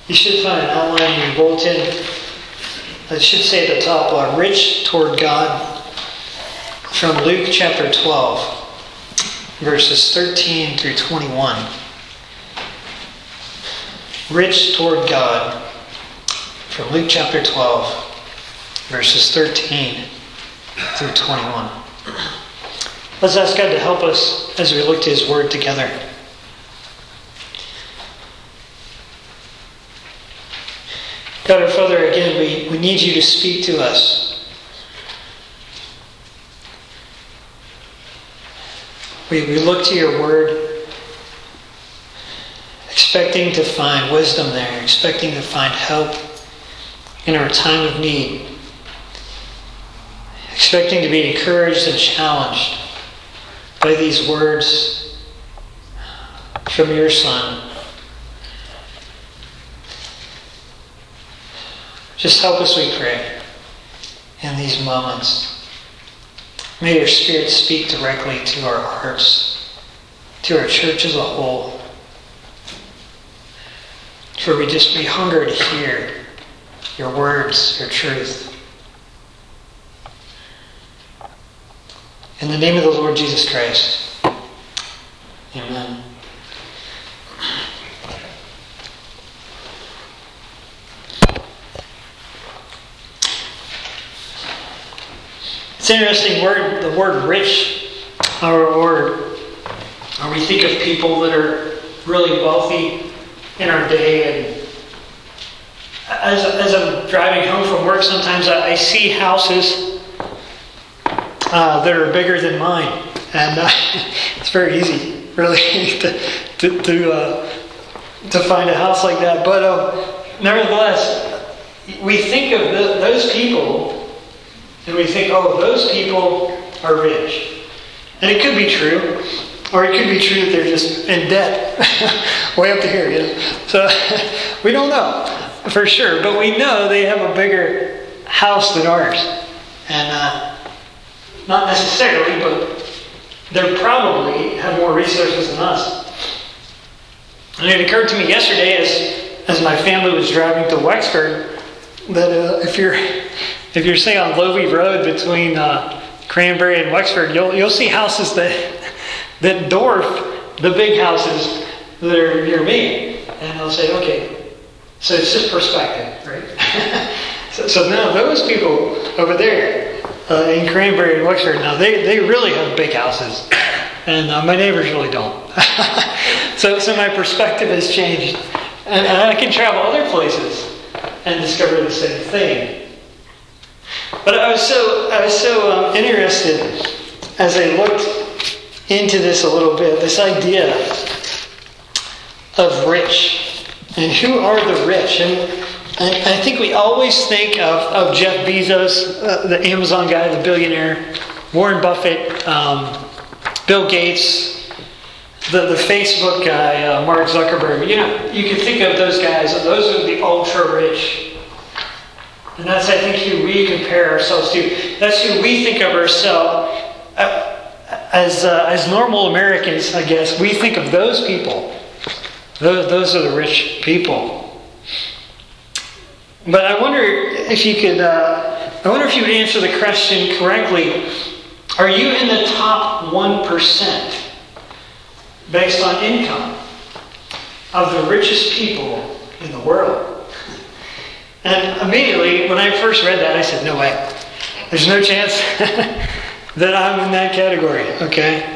You should find an outline in your bulletin. It should say at the top, rich toward God, from Luke chapter 12, verses 13 through 21. Rich toward God, from Luke chapter 12, verses 13 through 21. Let's ask God to help us as we look to His Word together. God our Father, again, we need You to speak to us. We look to Your Word, expecting to find wisdom there, expecting to find help in our time of need, expecting to be encouraged and challenged by these words from Your Son. Just help us, we pray, in these moments. May Your Spirit speak directly to our hearts, to our church as a whole. For we hunger to hear Your words, Your truth. In the name of the Lord Jesus Christ, amen. It's an interesting word, the word rich, or we think of people that are really wealthy in our day. And as I'm driving home from work, sometimes I see houses that are bigger than mine, and it's very easy, really, to find a house like that. But nevertheless, we think of those people. And we think, those people are rich. And it could be true. Or it could be true that they're just in debt. Way up to here, So, we don't know for sure. But we know they have a bigger house than ours. And not necessarily, but they probably have more resources than us. And it occurred to me yesterday as my family was driving to Wexford that if you're say on Lovey Road between Cranberry and Wexford, you'll see houses that dwarf the big houses that are near me. And I'll say, okay, so it's just perspective, right? so now those people over there in Cranberry and Wexford, now they really have big houses. And my neighbors really don't. so my perspective has changed. And I can travel other places and discover the same thing. But I was so interested as I looked into this a little bit, this idea of rich and who are the rich. And I think we always think of Jeff Bezos, the Amazon guy, the billionaire, Warren Buffett, Bill Gates, the Facebook guy, Mark Zuckerberg. You can think of those guys, and those are the ultra rich. And that's, I think, who we compare ourselves to. That's who we think of ourselves as normal Americans, I guess. We think of those people. Those are the rich people. But I wonder if you could. I wonder if you would answer the question correctly. Are you in the top 1% based on income of the richest people in the world? And immediately, when I first read that, I said, no way. There's no chance that I'm in that category, okay?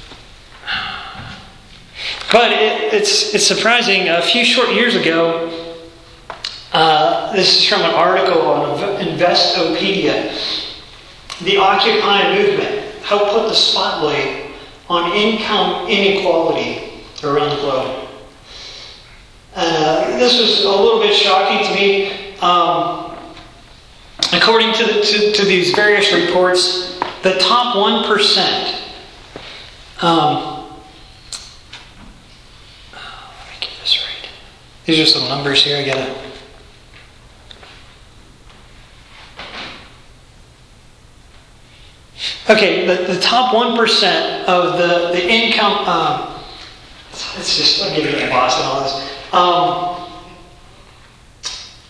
But it's surprising. A few short years ago, this is from an article on Investopedia. The Occupy movement helped put the spotlight on income inequality around the globe. This was a little bit shocking to me. According to these various reports, the top 1%. Let me get this right. These are some numbers here. I gotta. Okay, the top 1% of the income. It's just, I'm getting lost in all this.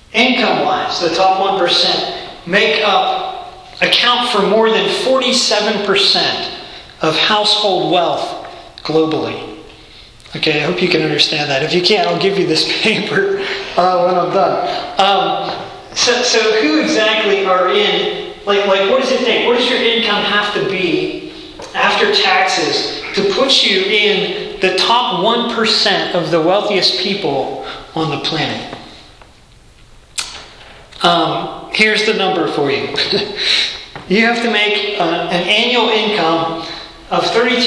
income-wise, the top 1% account for more than 47% of household wealth globally. Okay, I hope you can understand that. If you can't, I'll give you this paper when I'm done. So who exactly are in, like what does it take? What does your income have to be after taxes to put you in the top 1% of the wealthiest people on the planet? Here's the number for you. You have to make an annual income of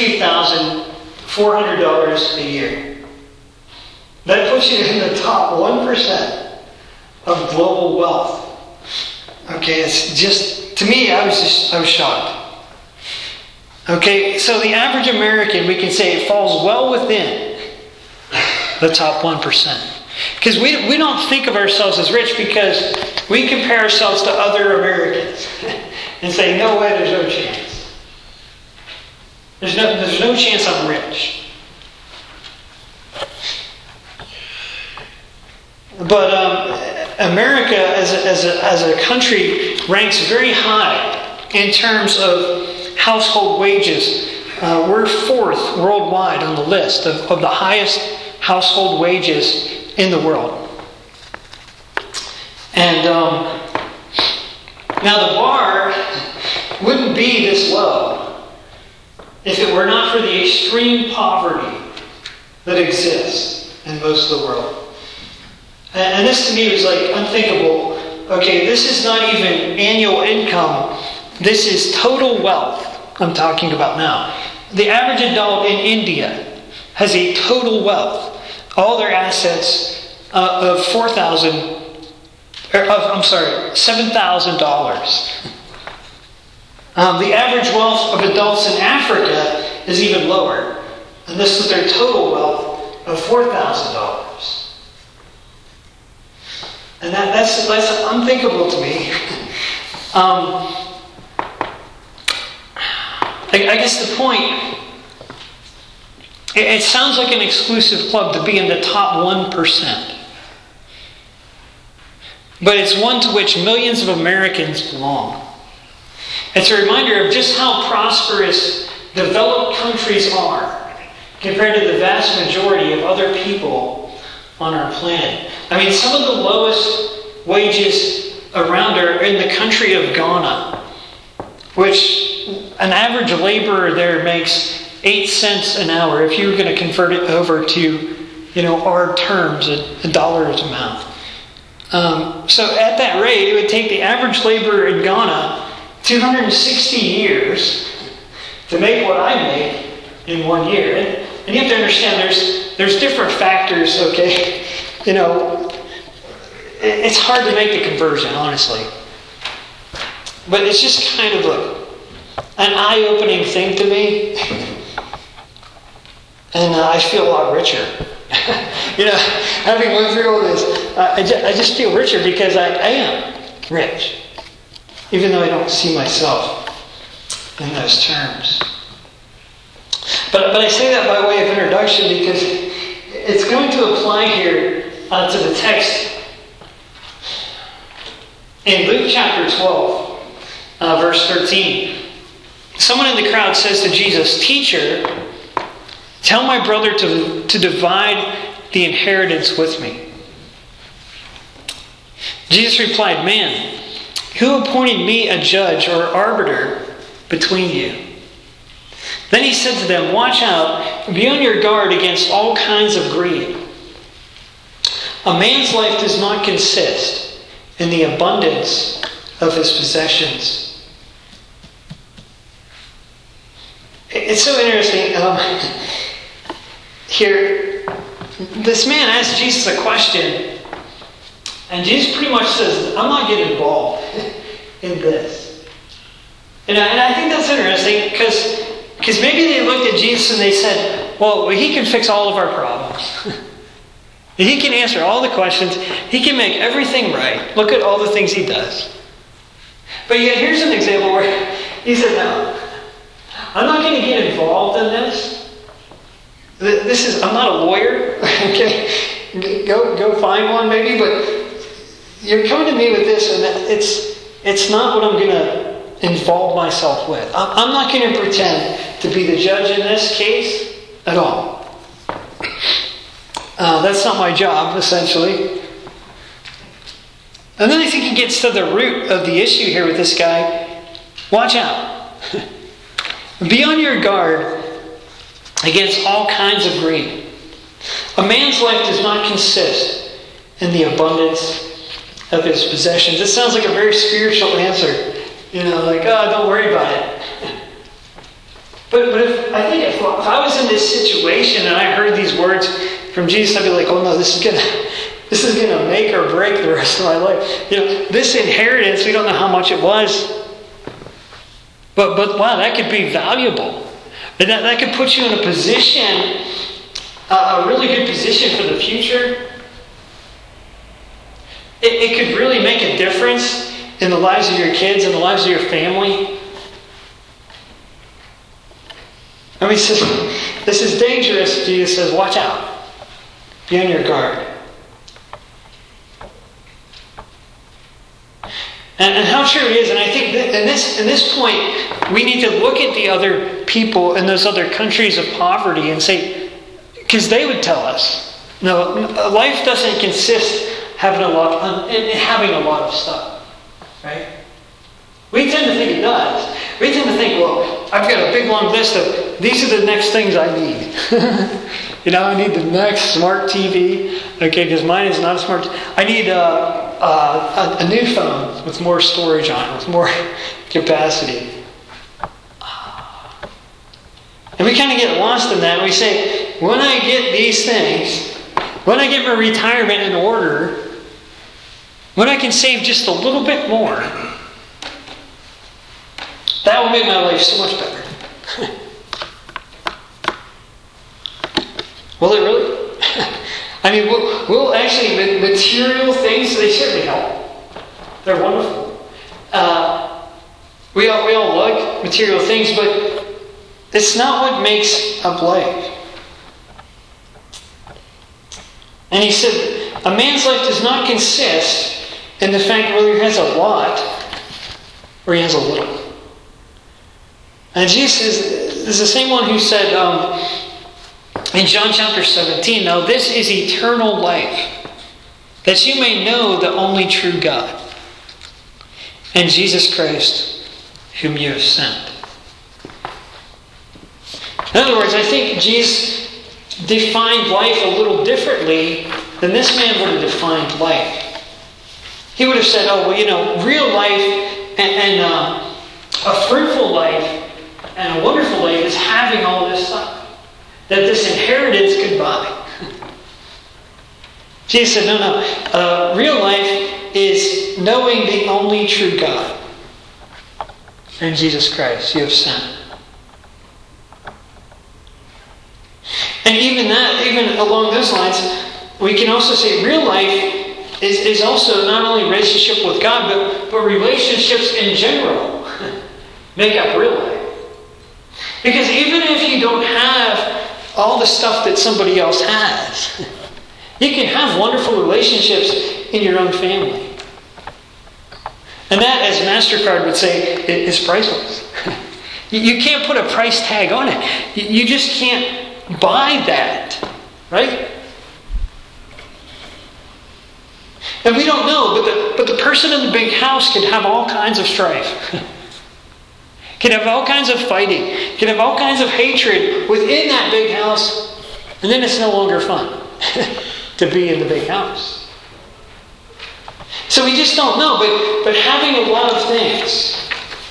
$32,400 a year. That puts you in the top 1% of global wealth. Okay, it's just, to me, I was shocked. Okay, so the average American, we can say it falls well within the top 1%. Because we don't think of ourselves as rich because we compare ourselves to other Americans and say, no way, there's no chance. There's no chance I'm rich. But America as a country ranks very high in terms of household wages. We're 4th worldwide on the list of the highest household wages in the world. And now the bar wouldn't be this low if it were not for the extreme poverty that exists in most of the world. And this to me was like unthinkable. Okay, this is not even annual income. This is total wealth I'm talking about now. The average adult in India has a total wealth. All their assets of $7,000. The average wealth of adults in Africa is even lower. And this is their total wealth of $4,000. And that's unthinkable to me. I guess the point, it sounds like an exclusive club to be in the top 1%. But it's one to which millions of Americans belong. It's a reminder of just how prosperous developed countries are compared to the vast majority of other people on our planet. I mean, some of the lowest wages around are in the country of Ghana, which an average laborer there makes 8 cents an hour. If you were going to convert it over to, our terms, $1 amount. So at that rate, it would take the average laborer in Ghana 260 years to make what I make in 1 year. And you have to understand there's different factors, okay? It's hard to make the conversion, honestly. But it's just kind of an eye-opening thing to me. And I feel a lot richer. Having went through all this, I just feel richer because I am rich. Even though I don't see myself in those terms. But I say that by way of introduction because it's going to apply here to the text in Luke chapter 12, verse 13. Someone in the crowd says to Jesus, "Teacher, tell my brother to divide the inheritance with me." Jesus replied, "Man, who appointed me a judge or arbiter between you?" Then he said to them, "Watch out, be on your guard against all kinds of greed. A man's life does not consist in the abundance of his possessions." It's so interesting. Here, this man asks Jesus a question, and Jesus pretty much says, "I'm not getting involved in this." And I think that's interesting because maybe they looked at Jesus and they said, "Well, he can fix all of our problems. He can answer all the questions. He can make everything right. Look at all the things he does." But yet here's an example where he said, "No, I'm not going to get involved in this. I'm not a lawyer." Okay, go find one maybe, but you're coming to me with this, and it's not what I'm going to involve myself with. I'm not going to pretend to be the judge in this case at all. That's not my job, essentially. And then I think he gets to the root of the issue here with this guy. Watch out. Be on your guard against all kinds of greed. A man's life does not consist in the abundance of his possessions. It sounds like a very spiritual answer. Don't worry about it. But if I was in this situation and I heard these words from Jesus, I'd be like, oh no, this is gonna make or break the rest of my life. This inheritance, we don't know how much it was. But wow, that could be valuable. And that could put you in a position, a really good position for the future. It could really make a difference in the lives of your kids and the lives of your family. He says, this is dangerous. Jesus says, watch out. Be on your guard. And how true it is, and I think that in this point, we need to look at the other people in those other countries of poverty and say, because they would tell us, no, life doesn't consist in having a lot of stuff, right? We tend to think it does. We tend to think, well, I've got a big long list of these are the next things I need. I need the next smart TV, okay, because mine is not a smart. I need a new phone with more storage on it, with more capacity. And we kind of get lost in that. And we say, when I get these things, when I get my retirement in order, when I can save just a little bit more, that will make my life so much better. Will it really? I mean, will actually material things, they certainly help. They're wonderful. We all like material things, but it's not what makes up life. And he said, a man's life does not consist in the fact whether he has a lot or he has a little. And Jesus is the same one who said in John chapter 17, now this is eternal life, that you may know the only true God, and Jesus Christ, whom you have sent. In other words, I think Jesus defined life a little differently than this man would have defined life. He would have said, real life and a fruitful life and a wonderful life is having all this stuff that this inheritance could buy. Jesus said, no. Real life is knowing the only true God and Jesus Christ you have sent. And even along those lines, we can also say real life is also not only relationship with God, but relationships in general make up real life. Because even if you don't have all the stuff that somebody else has, you can have wonderful relationships in your own family. And that, as MasterCard would say, is priceless. You can't put a price tag on it. You just can't buy that, right? And we don't know, but the person in the big house can have all kinds of strife. Can have all kinds of fighting. Can have all kinds of hatred within that big house. And then it's no longer fun to be in the big house. So we just don't know. But having a lot of things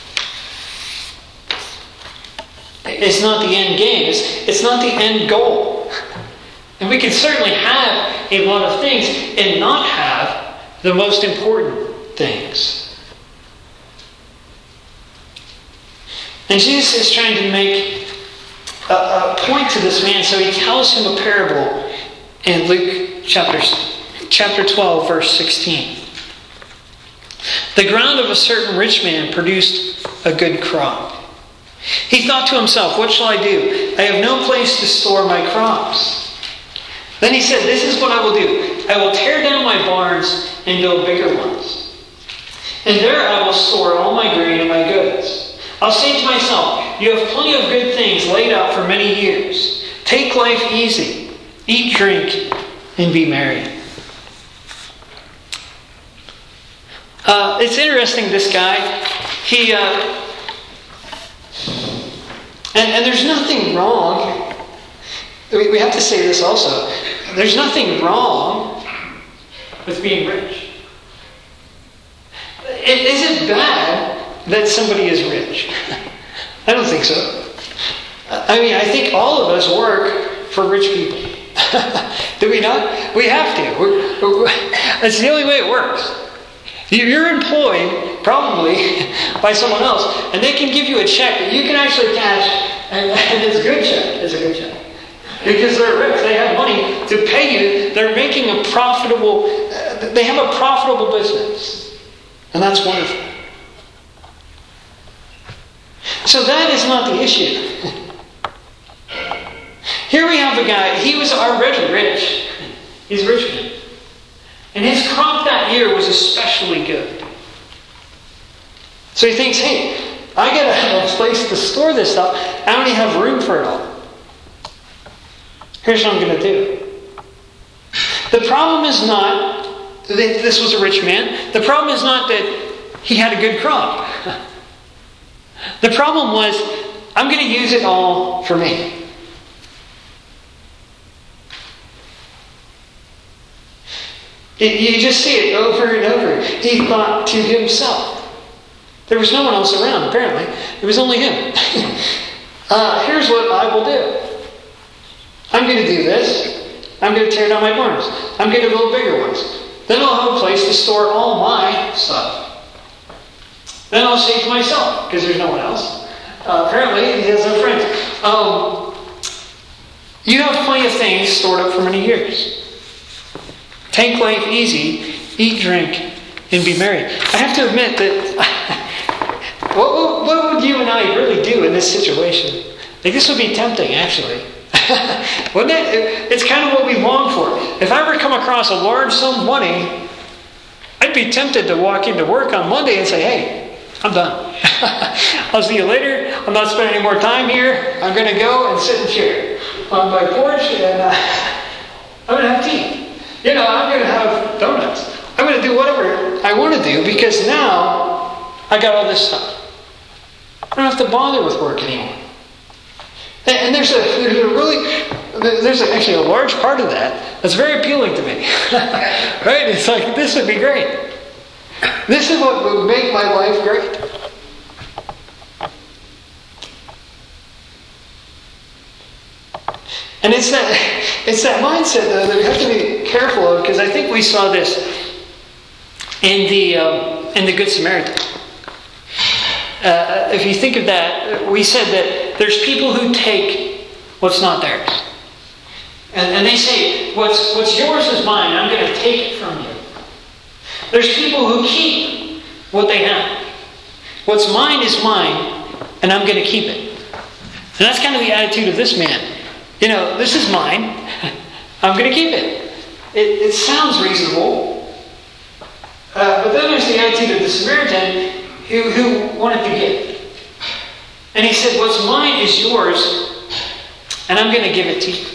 is not the end game. It's not the end goal. And we can certainly have a lot of things and not have the most important things. And Jesus is trying to make a point to this man, so he tells him a parable in Luke chapter 12, verse 16. The ground of a certain rich man produced a good crop. He thought to himself, what shall I do? I have no place to store my crops. Then he said, this is what I will do. I will tear down my barns and build bigger ones. And there I will store all my grain and my goods. I'll say to myself, you have plenty of good things laid out for many years. Take life easy. Eat, drink, and be merry. It's interesting, this guy. And there's nothing wrong. We have to say this also. There's nothing wrong with being rich. Is it bad that somebody is rich? I don't think so. I mean, I think all of us work for rich people. Do we not? We have to. That's the only way it works. You're employed, probably, by someone else, and they can give you a check that you can actually cash, and it's a good check. It's a good check. Because they're rich, they have money to pay you. They're making a profitable, they have a profitable business. And that's wonderful. So that is not the issue. Here we have a guy, he was already rich. He's a rich man. And his crop that year was especially good. So he thinks, hey, I gotta have a place to store this stuff. I don't even have room for it all. Here's what I'm going to do. The problem is not that this was a rich man. The problem is not that he had a good crop. The problem was, I'm going to use it all for me. You just see it over and over. He thought to himself. There was no one else around, apparently. It was only him. Here's what I will do. I'm going to do this. I'm going to tear down my barns. I'm going to build bigger ones. Then I'll have a place to store all my stuff. Then I'll say to myself, because there's no one else. Apparently, he has no friends. You have plenty of things stored up for many years. Take life easy, eat, drink, and be merry. I have to admit that what would you and I really do in this situation? Like, this would be tempting, actually. Wouldn't it? It's kind of what we long for. If I ever come across a large sum of money, I'd be tempted to walk into work on Monday and say, hey, I'm done. I'll see you later. I'm not spending any more time here. I'm going to go and sit and chill on my porch, and I'm going to have tea. I'm going to have donuts. I'm going to do whatever I want to do because now I got all this stuff. I don't have to bother with work anymore. And there's actually a large part of that that's very appealing to me. Right? It's like, this would be great. This is what would make my life great. And it's that mindset, though, that we have to be careful of, because I think we saw this in the Good Samaritan. If you think of that, we said that there's people who take what's not theirs. And they say, what's yours is mine, I'm going to take it from you. There's people who keep what they have. What's mine is mine, and I'm going to keep it. And that's kind of the attitude of this man. This is mine. I'm going to keep it. It sounds reasonable. But then there's the attitude of the Samaritan who wanted to give. And he said, what's mine is yours, and I'm going to give it to you.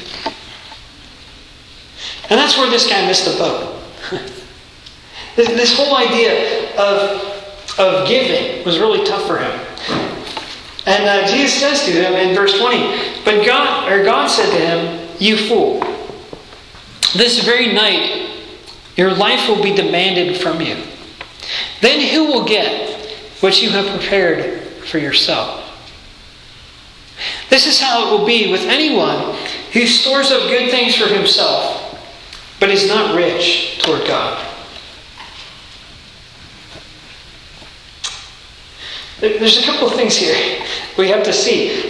And that's where this guy missed the boat. This whole idea of giving was really tough for him. And Jesus says to him in verse 20, but God said to him, you fool, this very night your life will be demanded from you. Then who will get what you have prepared for yourself? This is how it will be with anyone who stores up good things for himself, but is not rich toward God. There's a couple of things here we have to see.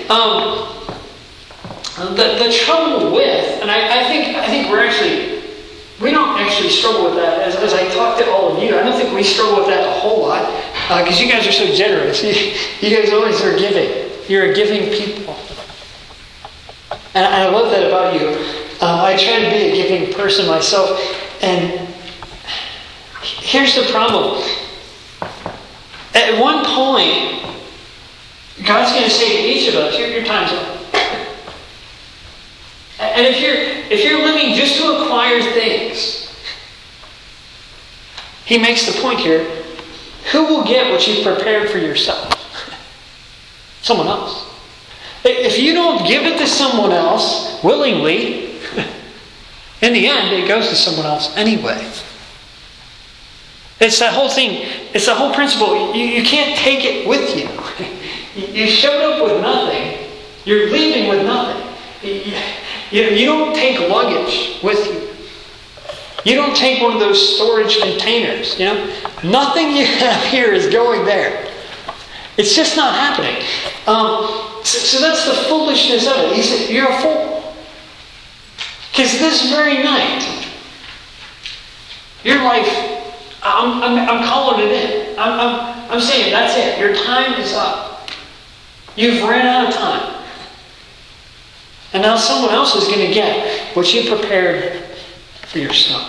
The trouble with, and I think we don't actually struggle with that. As I talk to all of you, I don't think we struggle with that a whole lot, because you guys are so generous. You guys always are giving. You're a giving people. And I love that about you. I try to be a giving person myself, and here's the problem. At one point, God's going to say to each of us, your time's up. And if you're living just to acquire things, he makes the point here, who will get what you've prepared for yourself? Someone else. If you don't give it to someone else willingly, in the end, it goes to someone else anyway. It's that whole thing. It's the whole principle. You can't take it with you. You showed up with nothing. You're leaving with nothing. You don't take luggage with you. You don't take one of those storage containers. Nothing you have here is going there. It's just not happening. So that's the foolishness of it. He said, you're a fool. Because this very night, your life, I'm calling it in. I'm saying that's it. Your time is up. You've ran out of time. And now someone else is going to get what you prepared for yourself.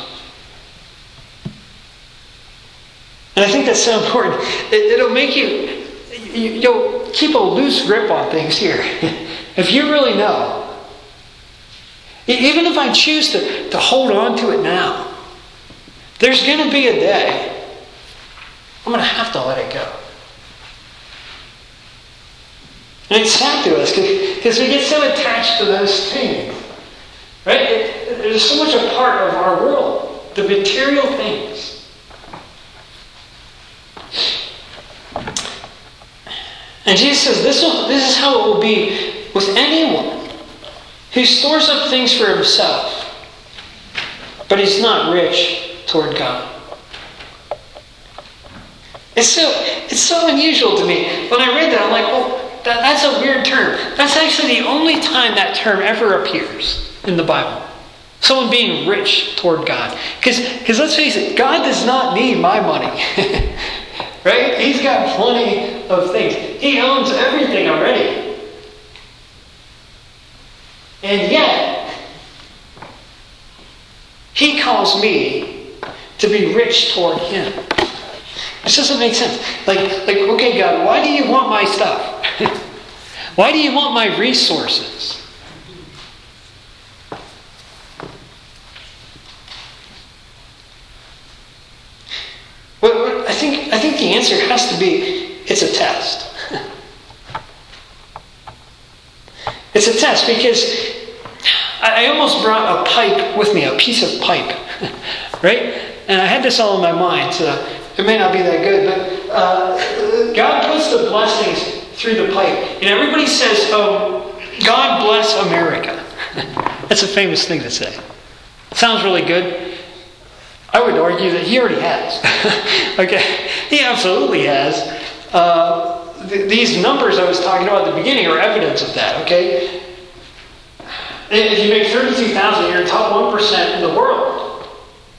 And I think that's so important. It'll make you'll keep a loose grip on things here. If you really know. Even if I choose to hold on to it now, there's going to be a day I'm going to have to let it go. And it's sad to us because we get so attached to those things. Right? It's so much a part of our world. The material things. And Jesus says this is how it will be with anyone who stores up things for himself, but he's not rich toward God. It's so unusual to me. When I read that, I'm like, well, that's a weird term. That's actually the only time that term ever appears in the Bible. Someone being rich toward God. Because let's face it, God does not need my money. Right? He's got plenty of things. He owns everything already. And yet, he calls me to be rich toward him. This doesn't make sense. Like, okay, God, why do you want my stuff? Why do you want my resources? Well, I think the answer has to be it's a test. It's a test because I almost brought a pipe with me, a piece of pipe, right? And I had this all in my mind, so it may not be that good, but God puts the blessings through the pipe. And everybody says, God bless America. That's a famous thing to say. Sounds really good. I would argue that he already has. Okay, he absolutely has. These numbers I was talking about at the beginning are evidence of that, okay? If you make $32,000, you're top 1% in the world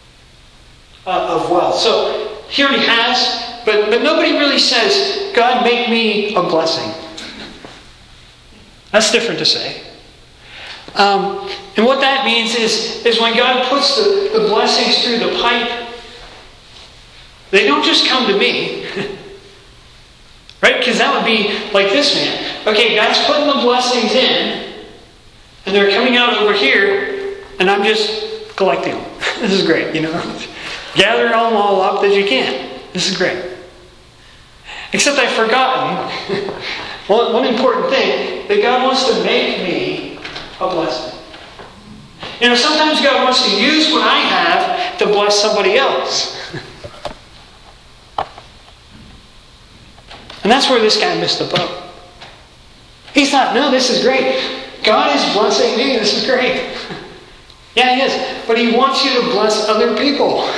of wealth. So he already has, but nobody really says, God, make me a blessing. That's different to say. And what that means is when God puts the blessings through the pipe, they don't just come to me. Right? Because that would be like this man. Okay, God's putting the blessings in, and they're coming out over here, and I'm just collecting them. This is great, Gather them all up that you can. This is great. Except I've forgotten one important thing, that God wants to make me a blessing. Sometimes God wants to use what I have to bless somebody else. And that's where this guy missed the boat. He thought, no, this is great. God is blessing me. This is great. Yeah, he is. But he wants you to bless other people.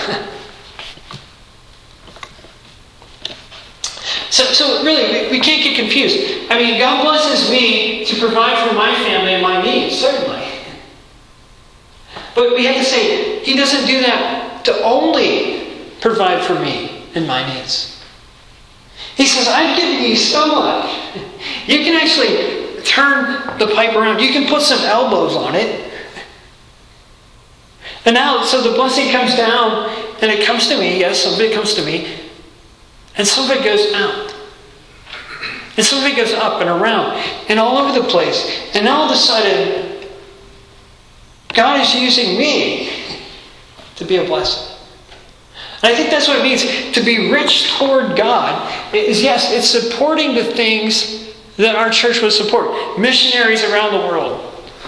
So really, we can't get confused. God blesses me to provide for my family and my needs, certainly. But we have to say, he doesn't do that to only provide for me and my needs. He says, I've given you so much. You can actually turn the pipe around. You can put some elbows on it. And now, so the blessing comes down and it comes to me, yes, some of it comes to me, and some of it goes out. And some of it goes up and around and all over the place. And all of a sudden, God is using me to be a blessing. And I think that's what it means to be rich toward God. Yes, it's supporting the things that our church would support. Missionaries around the world.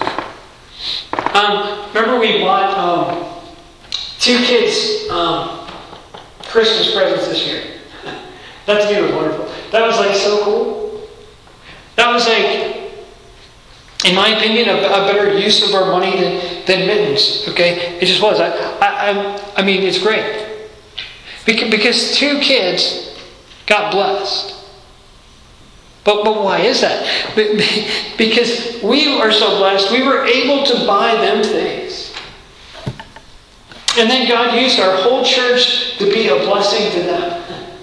Remember we bought 2 kids Christmas presents this year. That to me was wonderful. That was like so cool. That was like, in my opinion, a better use of our money than mittens. Okay, it just was. I mean, it's great because 2 kids got blessed. But why is that? Because we are so blessed, we were able to buy them things. And then God used our whole church to be a blessing to them.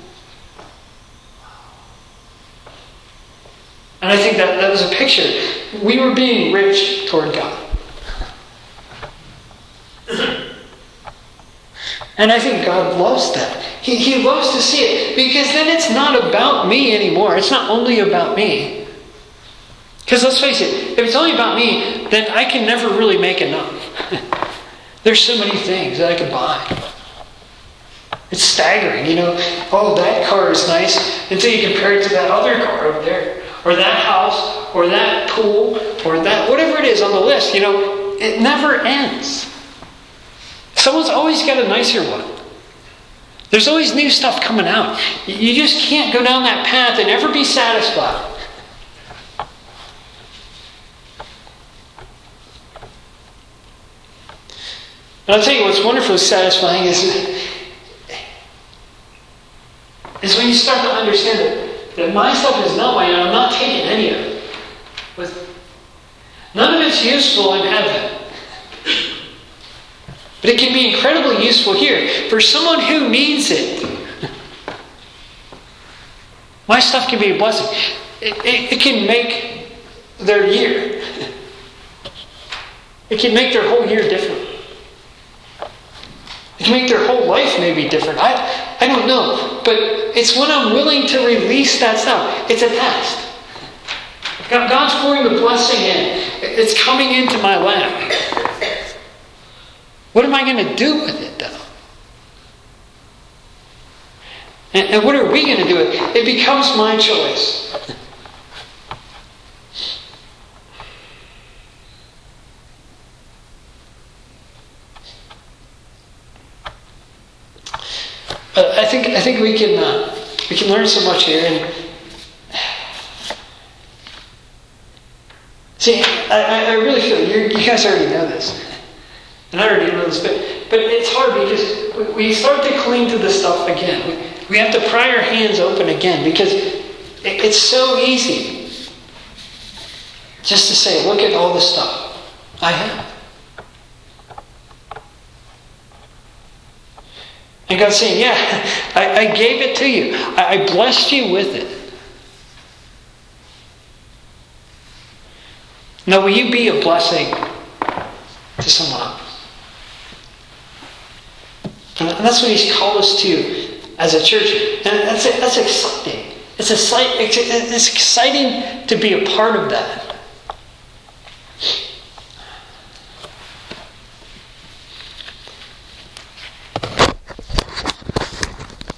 And I think that was a picture. We were being rich toward God. And I think God loves that. He loves to see it. Because then it's not about me anymore. It's not only about me. Because let's face it, if it's only about me, then I can never really make enough. There's so many things that I could buy. It's staggering, Oh, that car is nice until you compare it to that other car over there. Or that house, or that pool, or that, whatever it is on the list, it never ends. Someone's always got a nicer one. There's always new stuff coming out. You just can't go down that path and ever be satisfied. And I'll tell you what's wonderfully satisfying is when you start to understand that my stuff is not mine, and I'm not taking any of it. None of it's useful in heaven. But it can be incredibly useful here for someone who needs it. My stuff can be a blessing. It can make their year. It can make their whole year different. It can make their whole life maybe different. I don't know. But it's when I'm willing to release that stuff. It's a test. God's pouring the blessing in. It's coming into my lap. What am I going to do with it, though? And what are we going to do with it? It becomes my choice. But I think we can learn so much here. And see, I really feel you guys already know this. And I already know this, but it's hard because we start to cling to this stuff again. We have to pry our hands open again because it's so easy just to say, look at all the stuff I have. And God's saying, yeah, I gave it to you. I blessed you with it. Now, will you be a blessing to someone else? And that's what He's called us to as a church. And that's exciting. It's exciting to be a part of that.